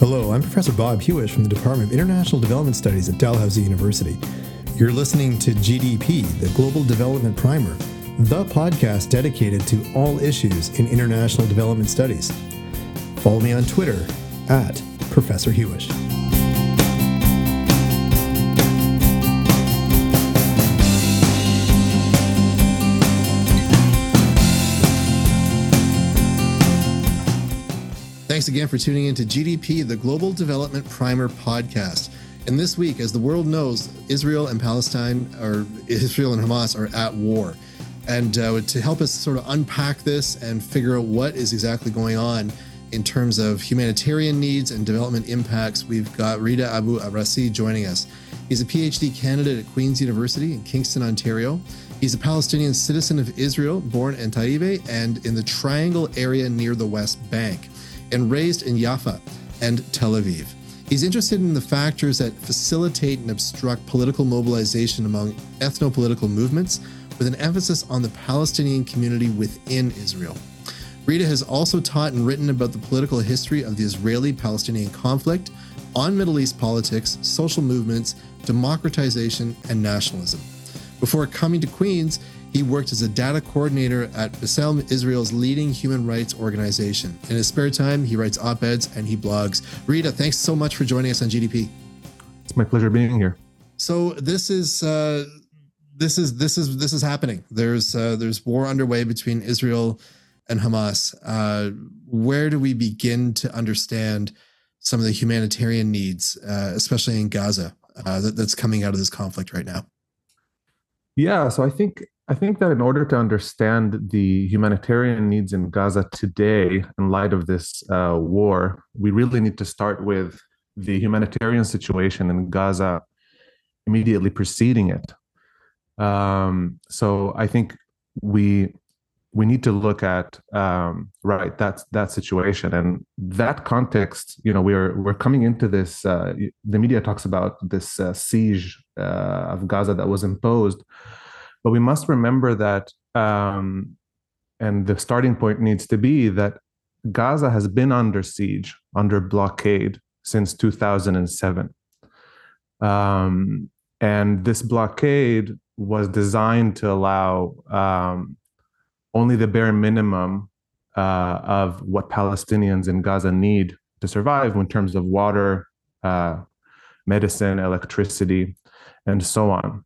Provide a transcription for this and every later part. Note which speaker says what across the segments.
Speaker 1: Hello, I'm Professor Bob Hewish from the Department of International Development Studies at Dalhousie University. You're listening to GDP, the Global Development Primer, the podcast dedicated to all issues in international development studies. Follow me on Twitter at Professor Hewish. Thanks again for tuning in to GDP, the Global Development Primer podcast. And this week, as the world knows, Israel and Hamas are at war. And to help us sort of unpack this and figure out what is exactly going on in terms of humanitarian needs and development impacts, we've got Rida Abu Abrasi joining us. He's a PhD candidate at Queen's University in Kingston, Ontario. He's a Palestinian citizen of Israel, born in Taibe and in the Triangle area near the West Bank, and raised in Jaffa and Tel Aviv. He's interested in the factors that facilitate and obstruct political mobilization among ethno-political movements, with an emphasis on the Palestinian community within Israel. Rida has also taught and written about the political history of the Israeli-Palestinian conflict, on Middle East politics, social movements, democratization, and nationalism. Before coming to Queen's, he worked as a data coordinator at B'Tselem, Israel's leading human rights organization. In his spare time, he writes op-eds and he blogs. Rida, thanks so much for joining us on GDP.
Speaker 2: It's my pleasure being here.
Speaker 1: So this is happening. There's war underway between Israel and Hamas. Where do we begin to understand some of the humanitarian needs, especially in Gaza, that's coming out of this conflict right now?
Speaker 2: Yeah, so I think that in order to understand the humanitarian needs in Gaza today, in light of this war, we really need to start with the humanitarian situation in Gaza immediately preceding it. So I think we need to look at that situation and that context. You know, we're coming into this. The media talks about this siege of Gaza that was imposed. But we must remember that, and the starting point needs to be that Gaza has been under siege, under blockade since 2007. And this blockade was designed to allow only the bare minimum of what Palestinians in Gaza need to survive in terms of water, medicine, electricity, and so on.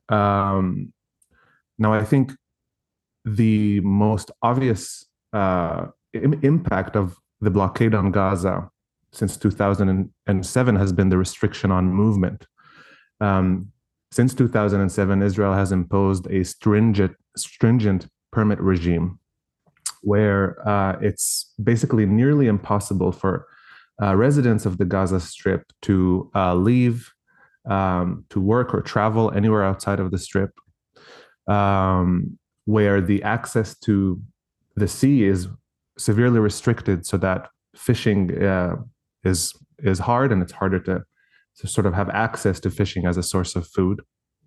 Speaker 2: Now, I think the most obvious impact of the blockade on Gaza since 2007 has been the restriction on movement. Since 2007, Israel has imposed a stringent permit regime where it's basically nearly impossible for residents of the Gaza Strip to leave, to work or travel anywhere outside of the Strip, where the access to the sea is severely restricted, so that fishing is hard, and it's harder to sort of have access to fishing as a source of food.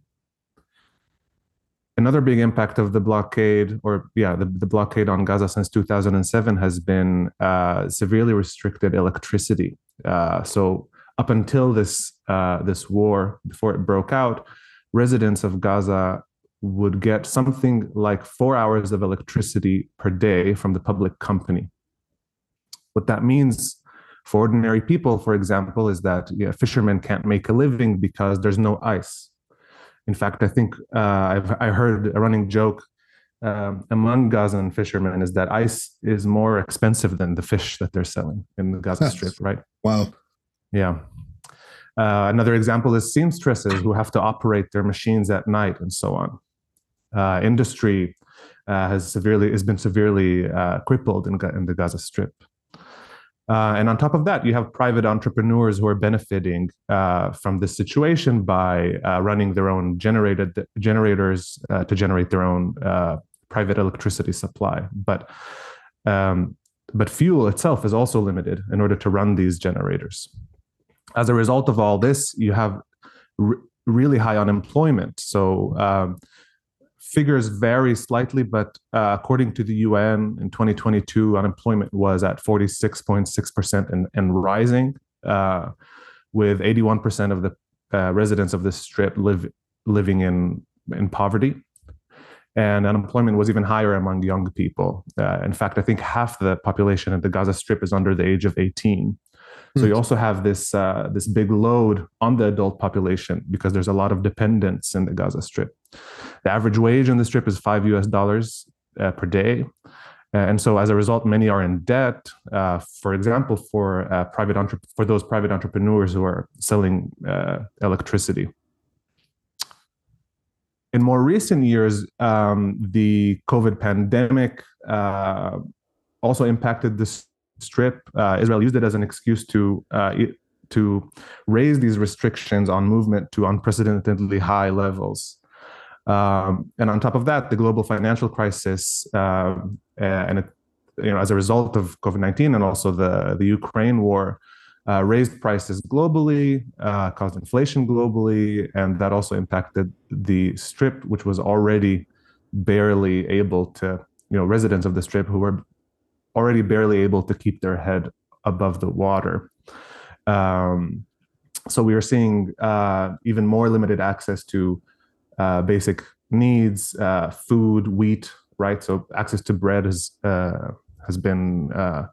Speaker 2: Another big impact of the blockade, the blockade on Gaza since 2007 has been severely restricted electricity. So up until this war, before it broke out, residents of Gaza would get something like 4 hours of electricity per day from the public company. What that means for ordinary people, for example, is that fishermen can't make a living because there's no ice. In fact, I think I heard a running joke among Gazan fishermen is that ice is more expensive than the fish that they're selling in the Gaza Strip, right?
Speaker 1: Wow.
Speaker 2: Yeah. Another example is seamstresses who have to operate their machines at night and so on. Industry has been severely crippled in the Gaza Strip. And on top of that, you have private entrepreneurs who are benefiting from this situation by running their own generators to generate their own private electricity supply. But fuel itself is also limited in order to run these generators. As a result of all this, you have really high unemployment. So figures vary slightly, but according to the UN in 2022, unemployment was at 46.6% and rising. with 81% of the residents of the Strip living in poverty. And unemployment was even higher among young people. In fact, I think half the population in the Gaza Strip is under the age of 18. So you also have this big load on the adult population because there's a lot of dependence in the Gaza Strip. The average wage in the Strip is $5 per day. And so as a result, many are in debt, for example, for those private entrepreneurs who are selling electricity. In more recent years, the COVID pandemic also impacted the Strip. Israel used it as an excuse to raise these restrictions on movement to unprecedentedly high levels. And on top of that, the global financial crisis, as a result of COVID-19 and also the Ukraine war, raised prices globally, caused inflation globally, and that also impacted the Strip, which was already barely able to, residents of the Strip who were already barely able to keep their head above the water. So we are seeing even more limited access to basic needs, food, wheat, right? So access to bread has been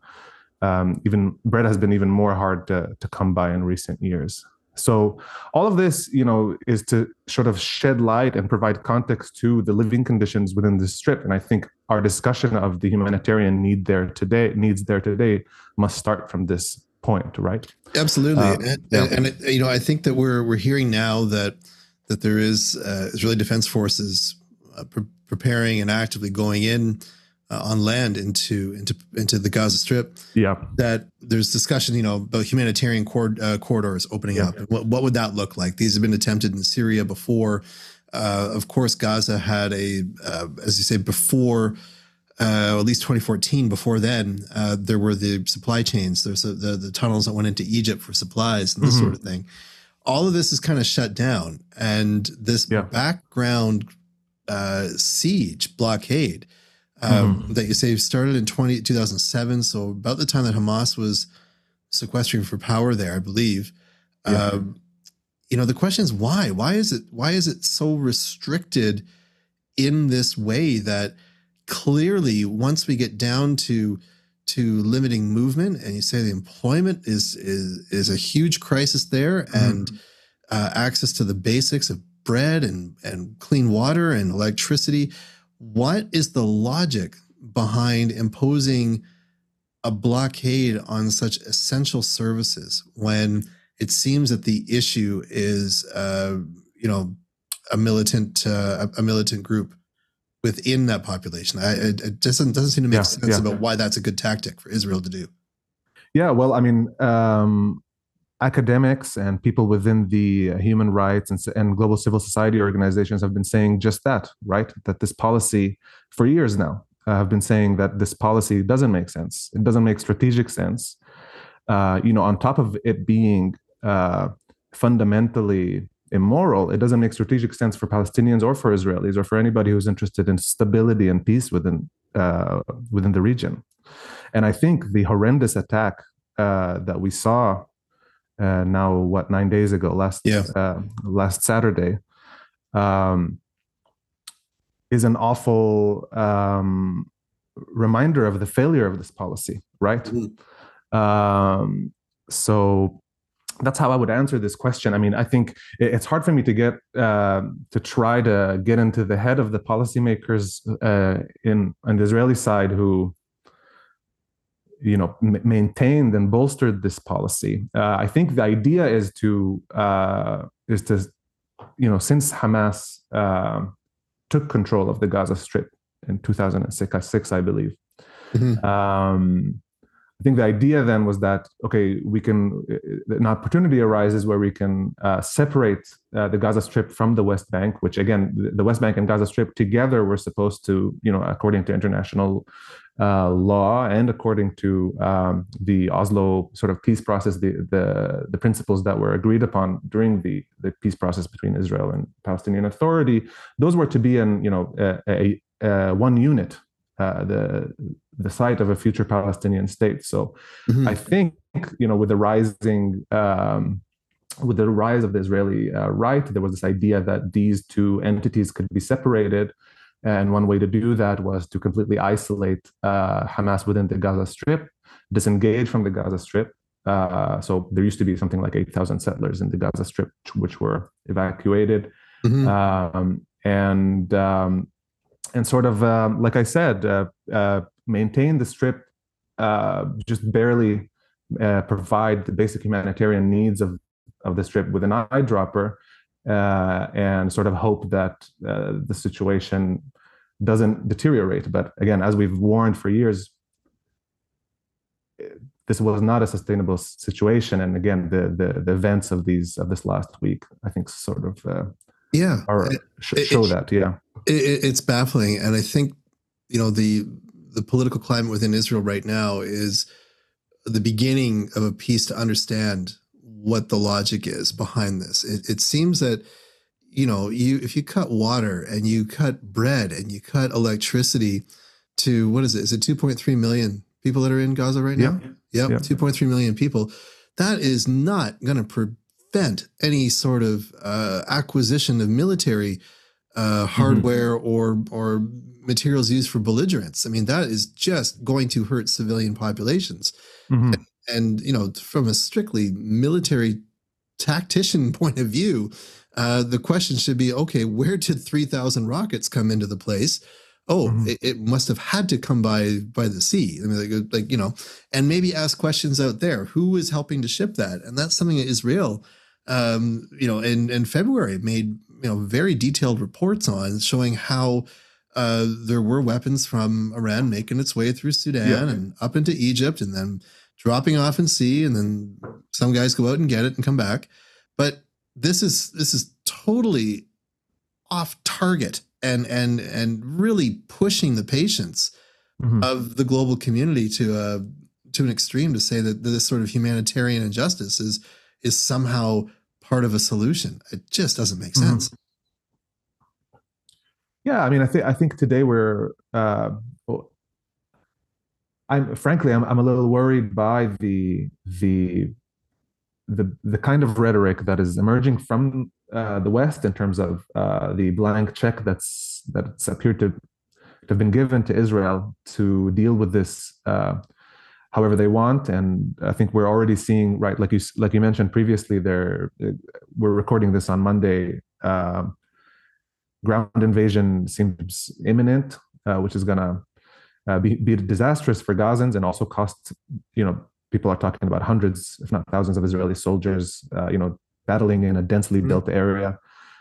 Speaker 2: even more hard to come by in recent years. So all of this, is to sort of shed light and provide context to the living conditions within the Strip. And I think our discussion of the humanitarian needs there today must start from this point, right?
Speaker 1: Absolutely. And I think that we're hearing now that there is Israeli Defense Forces preparing and actively going in on land into the Gaza Strip.
Speaker 2: Yeah.
Speaker 1: That there's discussion, about humanitarian corridors opening up. What would that look like? These have been attempted in Syria before. Of course, Gaza had as you say, before at least 2014. Before then, there were the supply chains. There's the tunnels that went into Egypt for supplies and this sort of thing. All of this is kind of shut down, and this background siege blockade that you say started in 2007. So about the time that Hamas was sequestering for power there, I believe. The question is why? Why is it so restricted in this way that clearly once we get down to limiting movement, and you say the employment is a huge crisis there, and access to the basics of bread and clean water and electricity. What is the logic behind imposing a blockade on such essential services when it seems that the issue is, a militant group within that population? It doesn't seem to make sense about why that's a good tactic for Israel to do.
Speaker 2: Yeah, well, I mean, academics and people within the human rights and global civil society organizations have been saying just that, right? That this policy, for years now, have been saying that this policy doesn't make sense. It doesn't make strategic sense. On top of it being fundamentally immoral, it doesn't make strategic sense for Palestinians or for Israelis or for anybody who's interested in stability and peace within the region. And I think the horrendous attack that we saw 9 days ago, last Saturday, is an awful reminder of the failure of this policy, right? So that's how I would answer this question. I mean, I think it's hard for me to try to get into the head of the policymakers on the Israeli side who maintained and bolstered this policy. I think the idea is to since Hamas took control of the Gaza Strip in 2006, I believe. I think the idea then was that, okay, an opportunity arises where we can separate the Gaza Strip from the West Bank, which again, the West Bank and Gaza Strip together were supposed to, according to international law and according to the Oslo sort of peace process, the principles that were agreed upon during the peace process between Israel and Palestinian Authority, those were to be one unit, the site of a future Palestinian state. So I think with the with the rise of the Israeli right, there was this idea that these two entities could be separated. And one way to do that was to completely isolate Hamas within the Gaza Strip, disengage from the Gaza Strip. So there used to be something like 8,000 settlers in the Gaza Strip, which were evacuated. Mm-hmm. And sort of, like I said, maintain the Strip, just barely provide the basic humanitarian needs of the Strip with an eyedropper, and sort of hope that the situation doesn't deteriorate. But again, as we've warned for years, this was not a sustainable situation. And again, the events of this last week, I think, sort of show that. Yeah,
Speaker 1: it's baffling, and I think the political climate within Israel right now is the beginning of a piece to understand what the logic is behind this. It seems that if you cut water and you cut bread and you cut electricity to, what is it? Is it 2.3 million people that are in Gaza right now? Yep. 2.3 million people. That is not going to prevent any sort of acquisition of military hardware or materials used for belligerents. I mean, that is just going to hurt civilian populations. Mm-hmm. And from a strictly military tactician point of view, the question should be, okay, where did 3,000 rockets come into the place? Oh, mm-hmm. it must have had to come by the sea. I mean, and maybe ask questions out there. Who is helping to ship that? And that's something that Israel, in February made, very detailed reports on, showing how there were weapons from Iran making its way through Sudan and up into Egypt, and then dropping off in sea, and then some guys go out and get it and come back. But this is totally off target and really pushing the patience mm-hmm. of the global community to an extreme, to say that this sort of humanitarian injustice is somehow part of a solution. It just doesn't make sense. Mm-hmm.
Speaker 2: Yeah, I mean, I think today we're. I'm a little worried by the kind of rhetoric that is emerging from the West in terms of the blank check that's appeared to have been given to Israel to deal with this however they want. And I think we're already seeing, right, like you mentioned previously, we're recording this on Monday. Ground invasion seems imminent, which is going to be disastrous for Gazans, and also cost, people are talking about hundreds, if not thousands, of Israeli soldiers, battling in a densely mm-hmm. built area.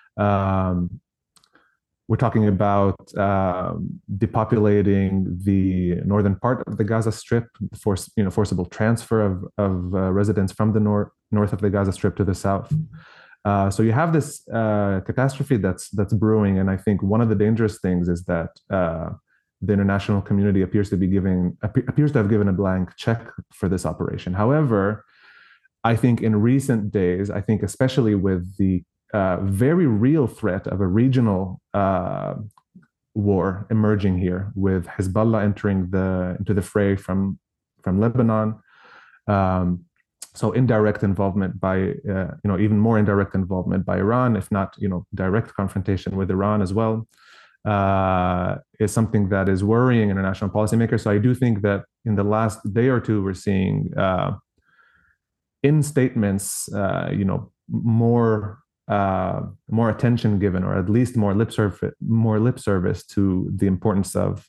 Speaker 2: We're talking about depopulating the northern part of the Gaza Strip, forcible transfer of residents from the north of the Gaza Strip to the south. So you have this catastrophe that's brewing, and I think one of the dangerous things is that the international community appears to have given a blank check for this operation. However, I think in recent days, I think especially with the very real threat of a regional war emerging here, with Hezbollah entering into the fray from Lebanon. So indirect involvement by, even more indirect involvement by Iran, if not, direct confrontation with Iran as well, is something that is worrying international policymakers. So I do think that in the last day or two, we're seeing in statements, more attention given, or at least more lip service to the importance of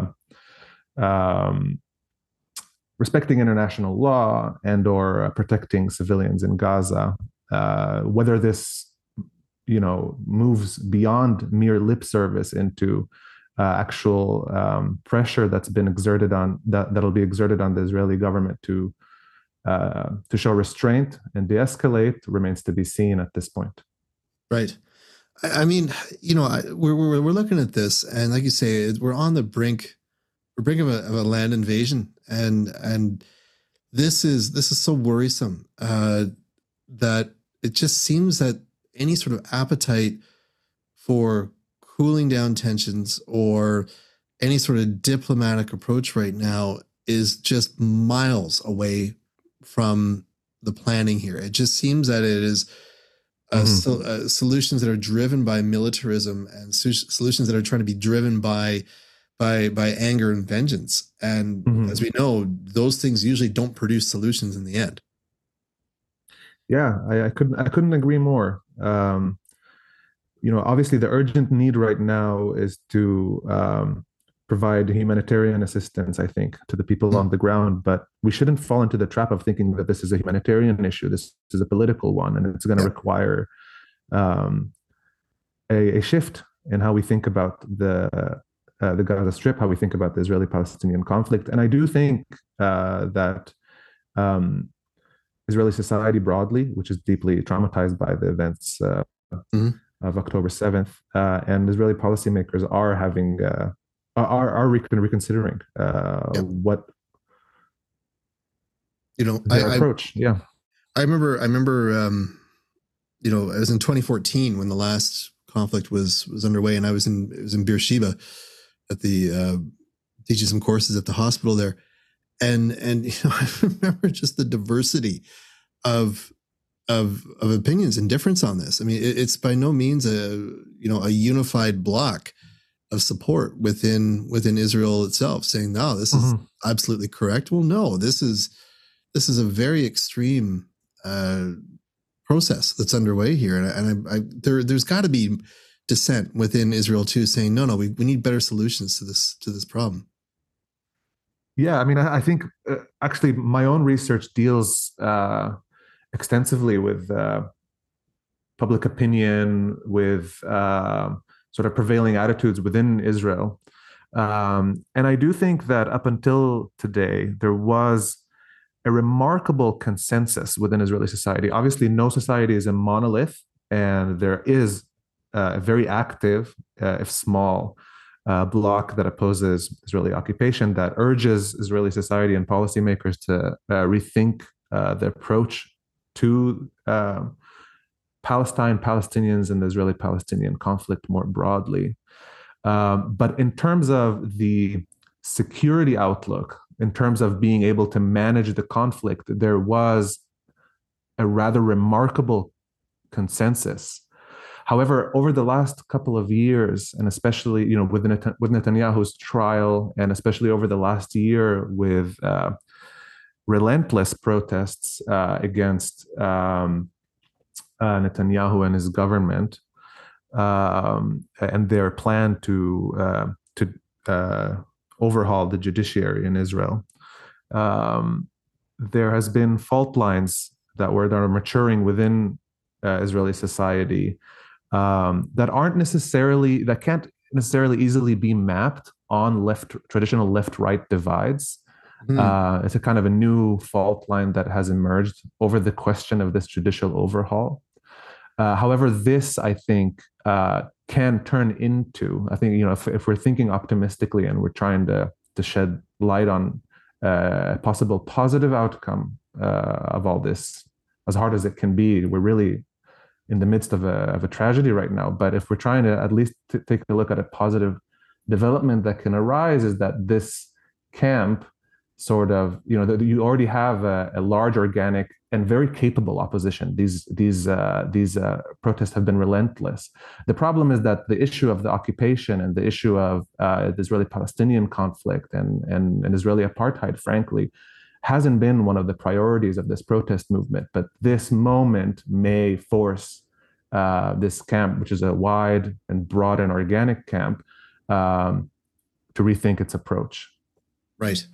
Speaker 2: respecting international law and/or protecting civilians in Gaza. Whether this, moves beyond mere lip service into actual pressure that'll be exerted on the Israeli government to show restraint and de-escalate remains to be seen at this point.
Speaker 1: Right. I mean, we're looking at this, and like you say, we're on the brink. We're brink of a land invasion, and this is so worrisome that it just seems that any sort of appetite for cooling down tensions or any sort of diplomatic approach right now is just miles away from the planning here. It just seems that it is solutions that are driven by militarism and solutions that are trying to be driven by anger and vengeance. And as we know, those things usually don't produce solutions in the end.
Speaker 2: Yeah, I couldn't agree more. Obviously the urgent need right now is to provide humanitarian assistance, I think, to the people on the ground. But we shouldn't fall into the trap of thinking that this is a humanitarian issue. This is a political one, and it's going to require a shift in how we think about the Gaza Strip, how we think about the Israeli-Palestinian conflict. And I do think that Israeli society broadly, which is deeply traumatized by the events of October 7th, and Israeli policymakers are having reconsidering what their approach.
Speaker 1: I remember it was in 2014 when the last conflict was underway, and it was in Beersheba at the teaching some courses at the hospital there, and I remember just the diversity of opinions and difference on this. I mean, it's by no means a unified block of support within Israel itself, saying, no, this is absolutely correct. Well, no, this is a very extreme process that's underway here, and there's got to be dissent within Israel too, saying, no, we need better solutions to this problem.
Speaker 2: Yeah, I mean, I think actually my own research deals extensively with public opinion, with sort of prevailing attitudes within Israel. And I do think that up until today, there was a remarkable consensus within Israeli society. Obviously, no society is a monolith, and there is a very active, if small, bloc that opposes Israeli occupation, that urges Israeli society and policymakers to rethink the approach to Palestine, Palestinians, and the Israeli-Palestinian conflict more broadly. But in terms of the security outlook, in terms of being able to manage the conflict, there was a rather remarkable consensus. However, over the last couple of years, and especially with Netanyahu's trial, and especially over the last year with relentless protests against Netanyahu and his government, and their plan to overhaul the judiciary in Israel, there has been fault lines that are maturing within Israeli society that can't necessarily easily be mapped on traditional left-right divides. It's a kind of a new fault line that has emerged over the question of this judicial overhaul. However, this, I think, can turn into, I think, if we're thinking optimistically and we're trying to shed light on a possible positive outcome of all this, as hard as it can be, we're really in the midst of a tragedy right now. But if we're trying to at least take a look at a positive development that can arise, is that this camp sort of, you already have a large, organic, and very capable opposition. These protests have been relentless. The problem is that the issue of the occupation and the issue of the Israeli-Palestinian conflict and Israeli apartheid, frankly, hasn't been one of the priorities of this protest movement. But this moment may force this camp, which is a wide and broad and organic camp, to rethink its approach.
Speaker 1: Right.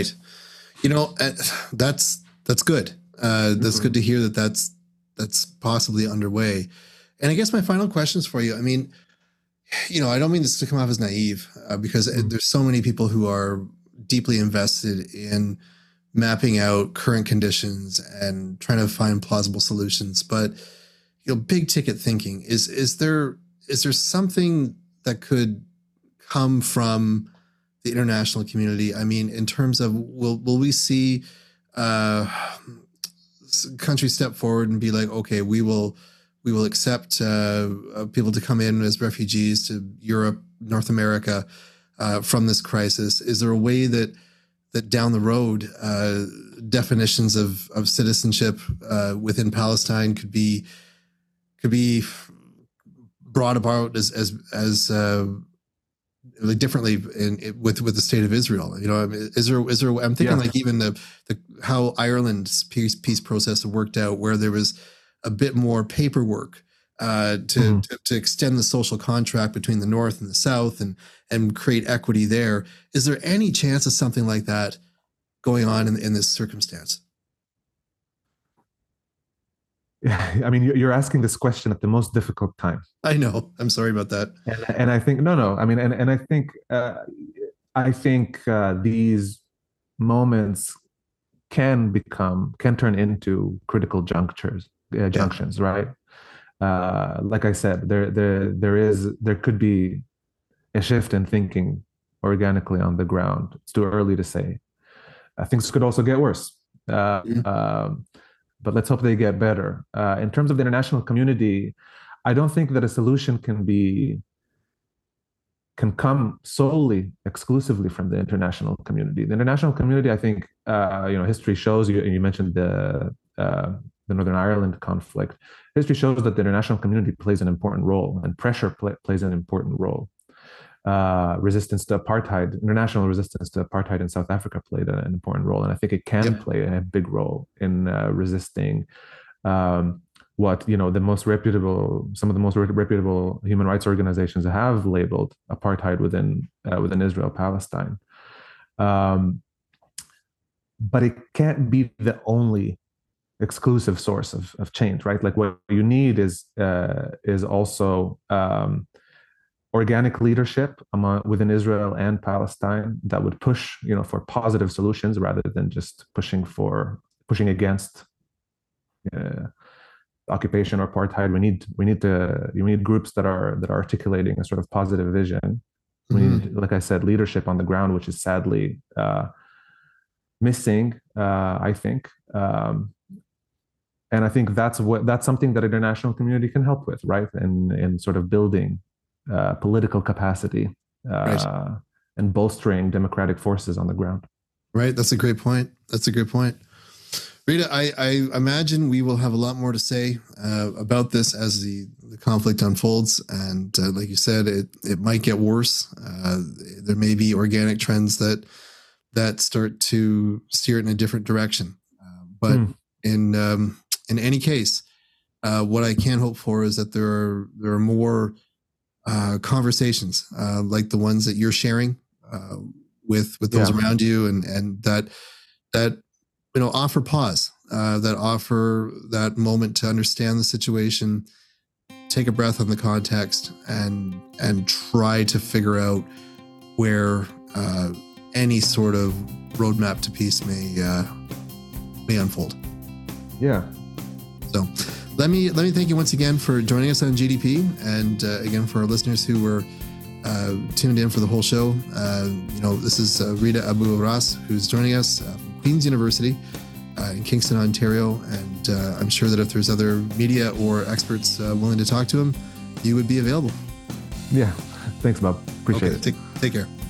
Speaker 1: That's good. That's good to hear that's possibly underway. And I guess my final questions for you, I mean, I don't mean this to come off as naive, because there's so many people who are deeply invested in mapping out current conditions and trying to find plausible solutions. But, big ticket thinking, is there something that could come from the international community? I mean, in terms of, will we see countries step forward and be like, okay, we will accept people to come in as refugees to Europe, North America, from this crisis? Is there a way that that down the road, definitions of citizenship within Palestine could be brought about as like differently with the state of Israel. You know, I mean, is there? I'm thinking like even the how Ireland's peace process worked out, where there was a bit more paperwork to extend the social contract between the North and the South and create equity there. Is there any chance of something like that going on in this circumstance?
Speaker 2: I mean, you're asking this question at the most difficult time.
Speaker 1: I know. I'm sorry about that.
Speaker 2: And I think no. I mean, and I think these moments can turn into critical junctions, right? Like I said, there could be a shift in thinking organically on the ground. It's too early to say. Things could also get worse. But let's hope they get better. In terms of the international community, I don't think that a solution can come solely, exclusively from the international community. The international community, I think, history shows, you mentioned the Northern Ireland conflict. History shows that the international community plays an important role, and pressure plays an important role. Resistance to apartheid, international resistance to apartheid in South Africa played an important role, and I think it can play a big role in resisting what some of the most reputable human rights organizations have labeled apartheid within Israel Palestine. But it can't be the only exclusive source of change, right? Like what you need is also organic leadership within Israel and Palestine that would push, for positive solutions rather than just pushing against occupation or apartheid. We need groups that are articulating a sort of positive vision. We need, like I said, leadership on the ground, which is sadly missing, I think. And I think that's something that international community can help with, right? In sort of building political capacity and bolstering democratic forces on the ground.
Speaker 1: Right. That's a great point. Rita, I imagine we will have a lot more to say about this as the conflict unfolds. And like you said, it might get worse. There may be organic trends that start to steer it in a different direction. But in any case, what I can hope for is that there are more conversations like the ones that you're sharing with those around you, and that offer pause, that offer that moment to understand the situation, take a breath on the context, and try to figure out where any sort of roadmap to peace may unfold.
Speaker 2: Yeah.
Speaker 1: So let me thank you once again for joining us on GDP, and again for our listeners who were tuned in for the whole show. This is Rida Abu-Awras, who's joining us from Queen's University in Kingston, Ontario, and I'm sure that if there's other media or experts willing to talk to him, you would be available.
Speaker 2: Yeah, thanks, Bob. Appreciate it.
Speaker 1: Take care.